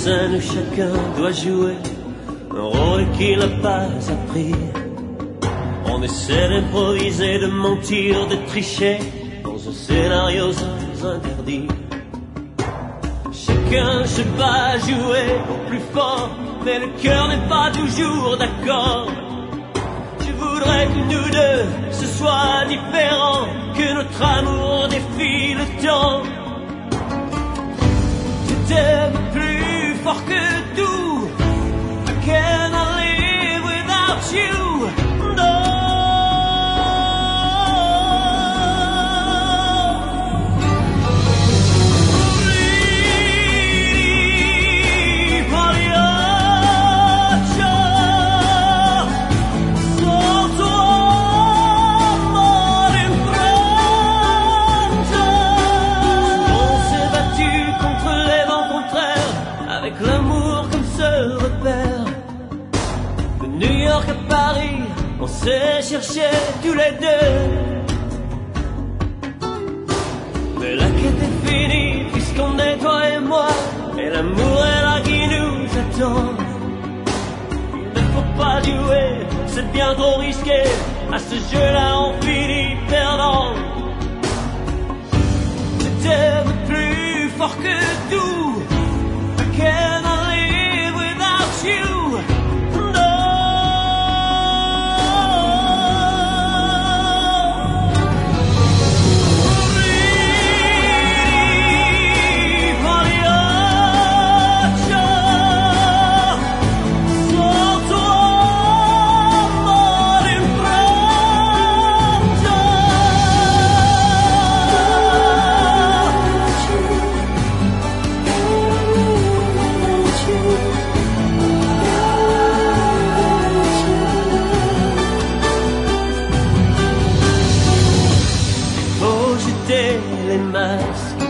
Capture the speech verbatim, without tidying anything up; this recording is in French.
scène où chacun doit jouer un rôle qu'il n'a pas appris. On essaie d'improviser, de mentir, de tricher dans un scénario sans interdit. Chacun se bat à jouer au plus fort, mais le cœur n'est pas toujours d'accord. Je voudrais que nous deux, ce soit différent, que notre amour défie le temps. Je t'aime plus fort que tout. I cannot live without you. No. À Paris, on s'est cherché tous les deux. Mais la quête est finie, puisqu'on est toi et moi, et l'amour est là qui nous attend. Il ne faut pas jouer, c'est bien trop risqué. À ce jeu-là, on finit perdant. Je t'aime plus fort que tout. I cannot live without you. Les masques